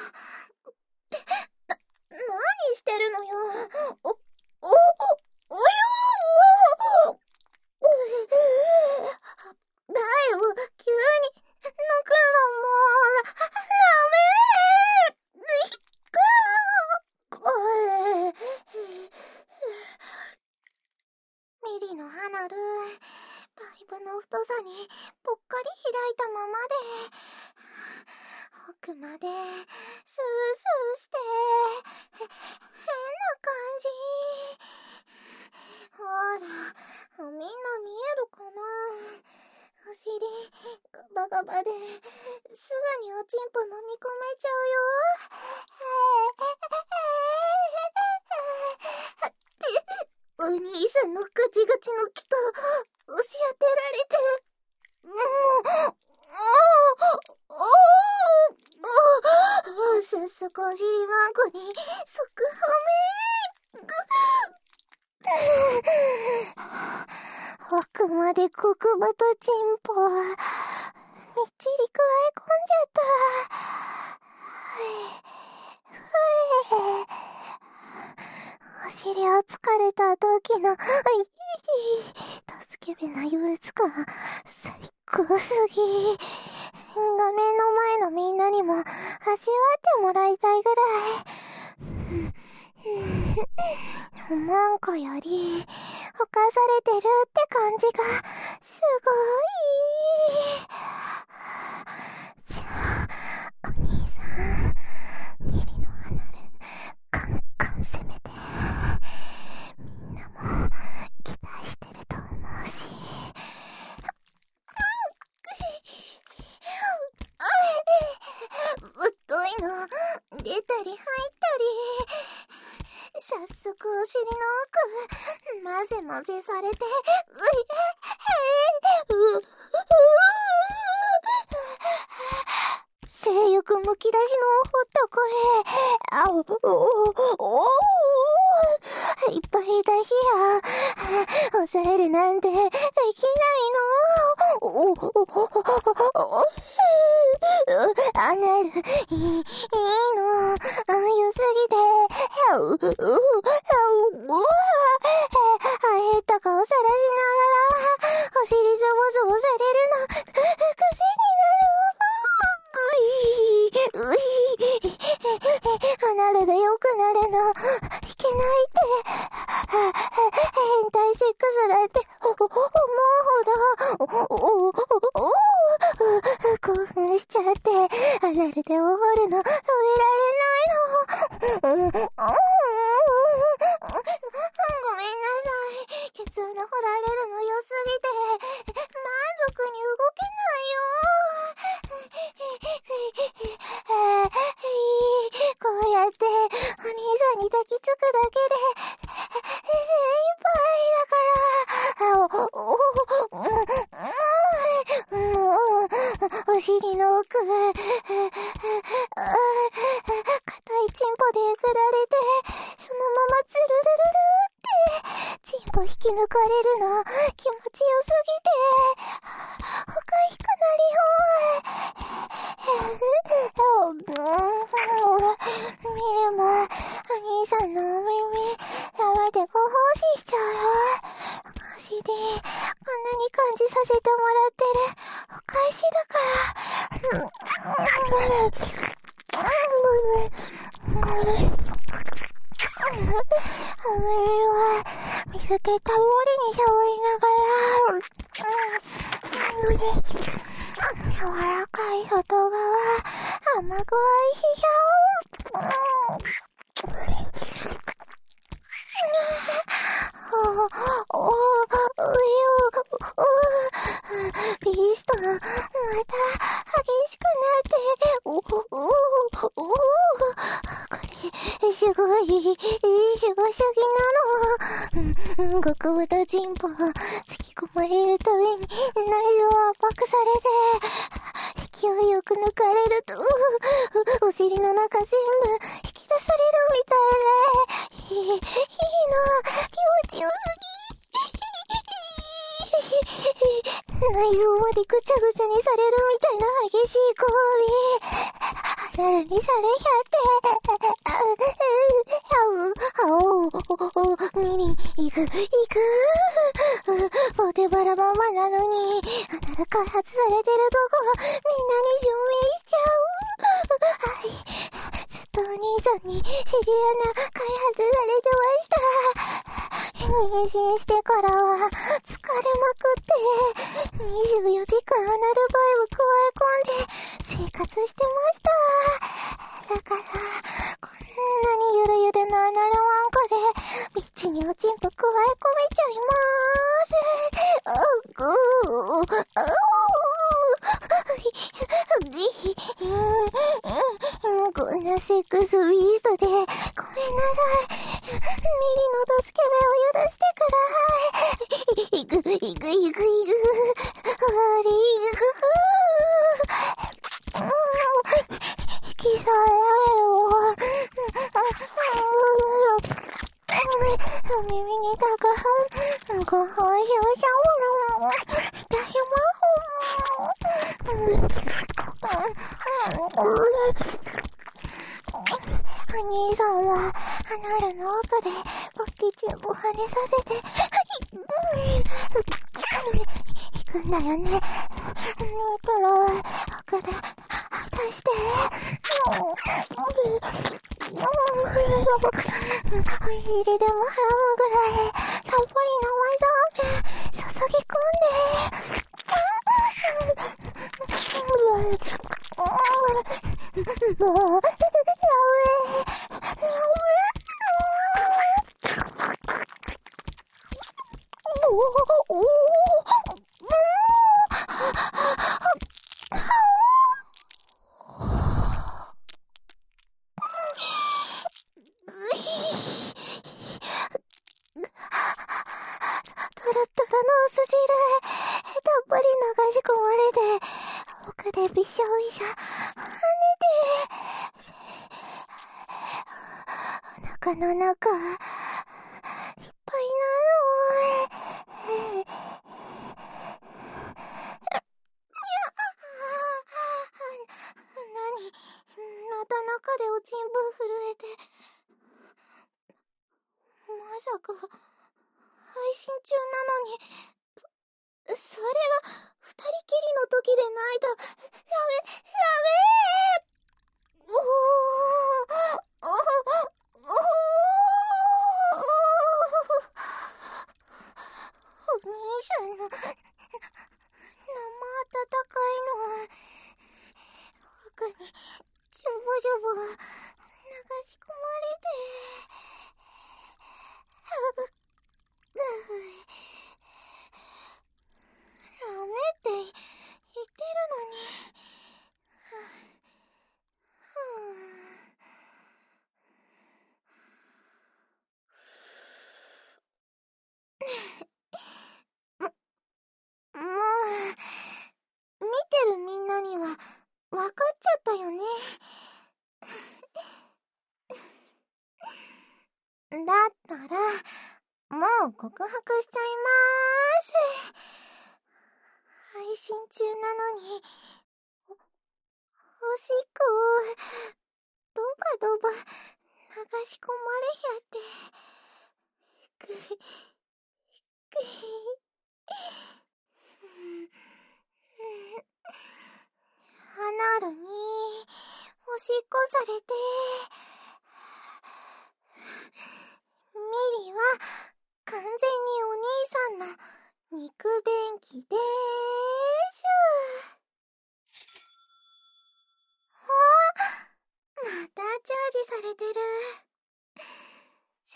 何してるのよ。およだよ、急に泣くのも、ダメ。ミリのアナル、パイプの太さにぽっかり開いたままで、奥までスースーして、変な感じ。ほら、みんな見えるかな。お尻ガバガバですぐにおちんぽ飲み込めちゃうよ。お兄さんのガチガチの気と押し当てられて、早速お尻マンコに即はめ。奥まで極太チンポ、みっちり加え込んじゃった。お尻をつかれた時の、助けべないブーツ感、最高すぎ。画面の前のみんなにも味わってもらいたいぐらい。なんかより、犯されてるって感じが、すごい。じゃあ、お兄さん、ミリのアナル、カンカン攻めて。みんなも、期待してると思うし。ぶっといの、出たり入ったり。早速お尻の奥、混ぜ混ぜされて、性欲むき出しのほっと声、いっぱいだしや、抑えるなんてできないの。アナル、いいの、良すぎて、減った顔さらしながら、お尻ズボズボされるの、癖になる。アナルで良くなるの、いけないって、変態セックスだって、思うほど、興奮しちゃって、アナルでおごるの、止められないの。ごめんなさい。ケツ穴掘られるの良すぎて、満足に動けないよ。こうやって、お兄さんに抱きつくだけで、精一杯だから、お尻の奥、硬いチンポでえぐられて、そのままズルルルルって、チンポ引き抜かれるの、気持ちよすぎて、おかしくなりよ。ミルも、 こんなに感じさせてもらってるお返しだから。おめえは水気たっぷりに触りながら、柔らかい外側、甘くおいしいよ。ビースト、また激しくなって、これ、すごい、すごすぎなの。極太チンポ、突き込まれるたびに内臓を圧迫されて、勢いよく抜かれると、お尻の中全部引き出されるみたいで、いいな、気持ちよすぎ。内臓までぐちゃぐちゃにされるみたいな激しい交尾。ハララにされちゃって。ミリ、行く。ポテバラママなのに、鼻が開発されてるとこ、みんなに証明しちゃう。はい。ずっとお兄さんにシリアナ開発されてました。妊娠してからは疲れまくって24時間アナルバイブ加え込んで生活してました。だからこんなにゆるゆるなアナルワンコでビッチにおちんぽ加え込めちゃいまーす。こんなセックスビーストでごめんなさい。ミリのドスケベを許してください。いく。キサよ。耳にたくごほうしょうしょう。大お兄さんはアナルの奥でポッキチューブを跳ねさせて行くんだよね。だから奥で出してお入れでもハムぐらいさっぱりの技を注ぎ込んでもう、やべトロトロのお筋でたっぷり流し込まれて奥でびしょびしょ跳ねてお腹の中いっぱいなの。何また中でおちんぽ震えてまさか配信中なのにそれは二人きりの時でないとやべお兄さんの生温かいの奥にジョボジョボ流し込まれてダメって言ってるのに。もう、見てるみんなには分かっちゃったよね。だったら、もう告白しちゃいまーす。配信中なのに、おしっこを、ドバドバ、流し込まれちゃって。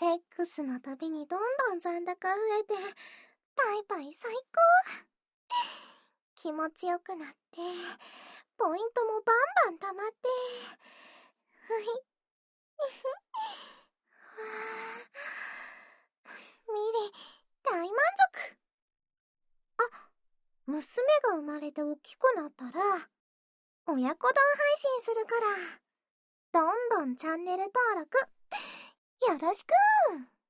セックスのたびにどんどん残高増えて、パイパイ最高。気持ちよくなって、ポイントもバンバン溜まって、ふい。ミリ、大満足。あ、娘が生まれて大きくなったら、親子丼配信するから、どんどんチャンネル登録、よろしく。